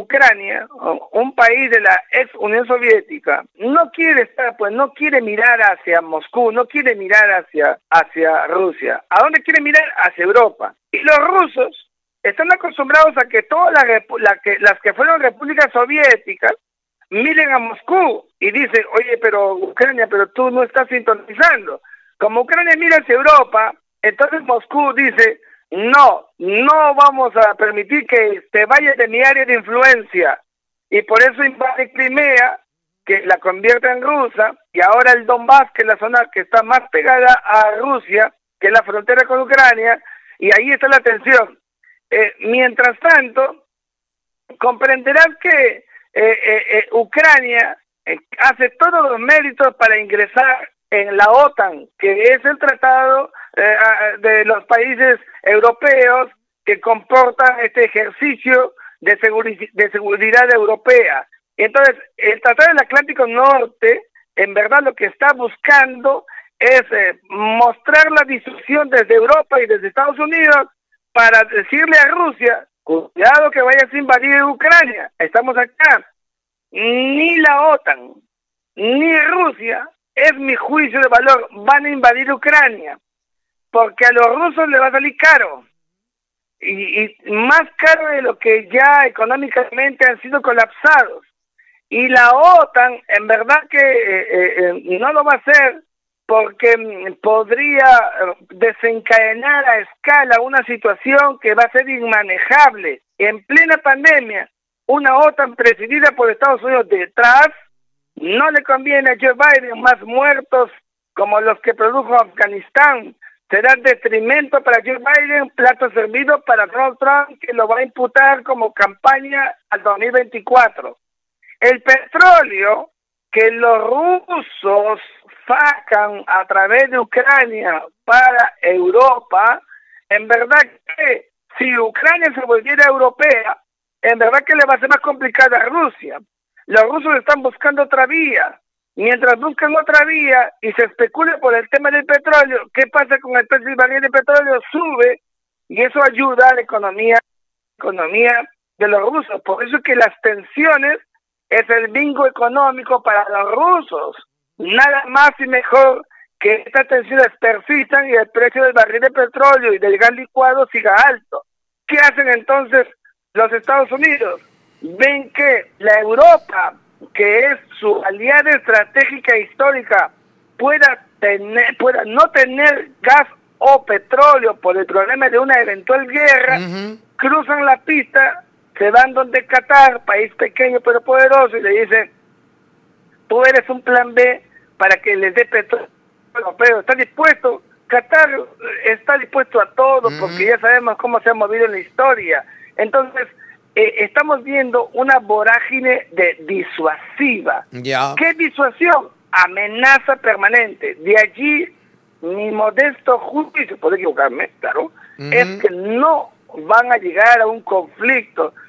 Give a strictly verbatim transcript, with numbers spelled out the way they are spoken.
Ucrania, un país de la ex Unión Soviética, no quiere estar, pues no quiere mirar hacia Moscú, no quiere mirar hacia, hacia Rusia. ¿A dónde quiere mirar? Hacia Europa. Y los rusos están acostumbrados a que todas las, la que, las que fueron repúblicas soviéticas miren a Moscú y dicen, oye, pero Ucrania, pero tú no estás sintonizando. Como Ucrania mira hacia Europa, entonces Moscú dice, no, no vamos a permitir que te vayas de mi área de influencia. Y por eso invade Crimea, que la convierte en rusa, y ahora el Donbass, que es la zona que está más pegada a Rusia, que es la frontera con Ucrania, y ahí está la tensión. Eh, mientras tanto, comprenderás que eh, eh, eh, Ucrania eh, hace todos los méritos para ingresar en la OTAN, que es el tratado eh, de los países europeos que comportan este ejercicio de, seguri de seguridad europea. Entonces, el Tratado del Atlántico Norte, en verdad lo que está buscando es eh, mostrar la disuasión desde Europa y desde Estados Unidos para decirle a Rusia, cuidado que vayas a invadir Ucrania, estamos acá. Ni la OTAN, ni Rusia, es mi juicio de valor, van a invadir Ucrania, porque a los rusos les va a salir caro, y, y más caro de lo que ya económicamente han sido colapsados. Y la OTAN, en verdad que eh, eh, no lo va a hacer, porque podría desencadenar a escala una situación que va a ser inmanejable. En plena pandemia, una OTAN presidida por Estados Unidos detrás, no le conviene a Joe Biden más muertos como los que produjo Afganistán. Será detrimento para Joe Biden, plato servido para Donald Trump, que lo va a imputar como campaña al dos mil veinticuatro. El petróleo que los rusos sacan a través de Ucrania para Europa, en verdad que si Ucrania se volviera europea, en verdad que le va a ser más complicada a Rusia. Los rusos están buscando otra vía. Mientras buscan otra vía y se especula por el tema del petróleo, ¿qué pasa con el precio del barril de petróleo? Sube y eso ayuda a la economía, economía de los rusos. Por eso es que las tensiones es el bingo económico para los rusos. Nada más y mejor que estas tensiones persistan y el precio del barril de petróleo y del gas licuado siga alto. ¿Qué hacen entonces los Estados Unidos? Ven que la Europa, que es su aliada estratégica e histórica, pueda tener, pueda no tener gas o petróleo por el problema de una eventual guerra, uh-huh. cruzan la pista, se van donde Qatar, país pequeño pero poderoso, y le dicen, tú eres un plan B para que les dé petróleo, pero está dispuesto, Qatar está dispuesto a todo, uh-huh. porque ya sabemos cómo se ha movido en la historia. Entonces, eh, estamos viendo una vorágine de disuasiva. Yeah. ¿Qué disuasión? Amenaza permanente. De allí, mi modesto juicio, puedo equivocarme, claro, uh-huh. es que no van a llegar a un conflicto,